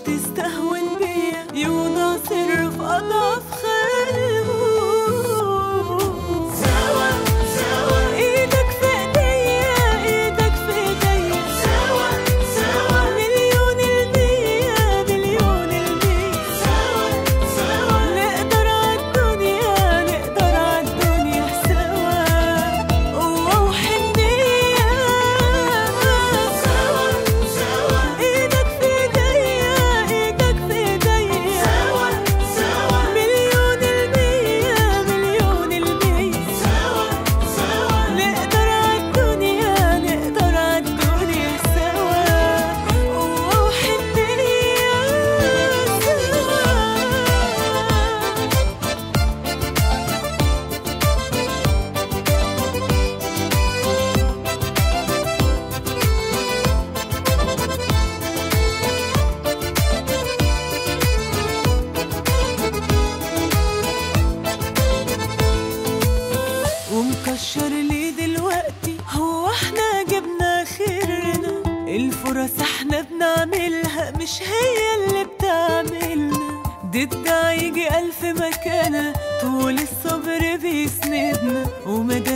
تستهون بيا يوضع سر في أضعف خلقه. سوا سوا ايدك في ايديا ايدك في ايديا، سوا سوا مليون المية مليون المية، سوا سوا نقدر عالدنيا نقدر عالدنيا سوا، قوة وحنية. سوا سوا ايدك في ايديا ايدك في ايديا، سوا سوا مليون المية مليون المية، سوا سوا نقدر عالدنيا نقدر عالدنيا سوا، قوة وحنية سوا. ومكشر ليه دلوقتي؟ هو احنا جبنا خيرنا؟ الفرص احنا بنعملها مش هي اللي بتعملنا، ضدها يجي 1000 مكانة طول الصبر بيسندنا، ومدام